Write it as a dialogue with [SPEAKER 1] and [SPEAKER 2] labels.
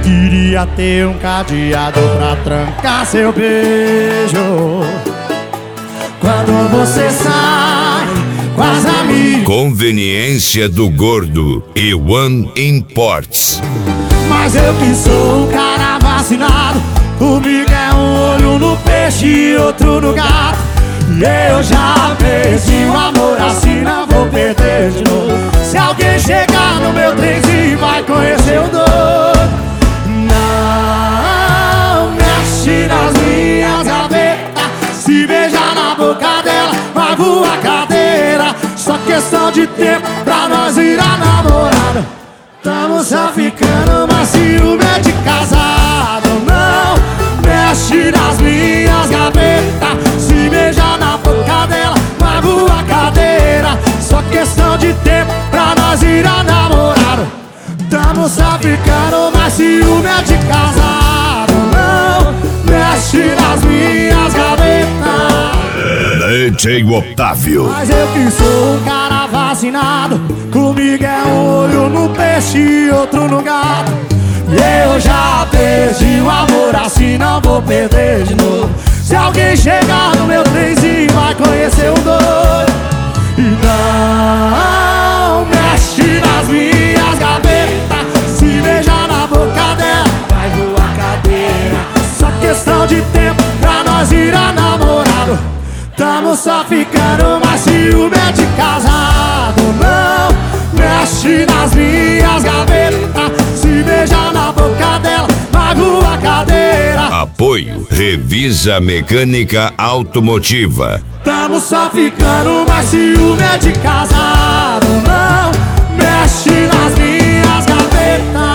[SPEAKER 1] Queria ter um cadeado pra trancar seu beijo quando você sai com as amigas.
[SPEAKER 2] Conveniência do Gordo e One Imports.
[SPEAKER 1] Mas eu que sou um cara vacinado, comigo é um olho no peixe e outro no gato. E eu já perdi o amor, assim não vou perder de novo. Se alguém chegar no meu trenzinho vai conhecer o doido. Não mexe nas minhas gavetas, se beijar na boca dela vai voar cadeira. Só questão de tempo pra nós virar namorado. Tamo só ficando, mas ciúme é de casado. Não mexe nas minhas gavetas, se beijar na boca dela vai voar cadeira. Só questão de tempo pra nós virar namorado. Tamo só ficando, mas ciúme é de casado. Não mexe nas minhas gavetas.
[SPEAKER 2] DJ Otávio.
[SPEAKER 1] Mas eu que sou um cara vacinado, comigo é um olho no peixe e outro no gato. E eu já perdi o amor, assim não vou perder de novo. Se alguém chegar no meu trenzinho vai conhecer o doido. E não mexe nas minhas gavetas, se beijar na boca dela vai voar cadeira. Só questão de tempo pra nós virar namorado. Tamo só ficando, mas ciúme é de casado. Não mexe nas minhas gavetas, se beijar na boca dela vai voar cadeira.
[SPEAKER 2] Apoio Revisa Mecânica Automotiva.
[SPEAKER 1] Tamo só ficando, mas ciúme é de casado. Não mexe nas minhas gavetas.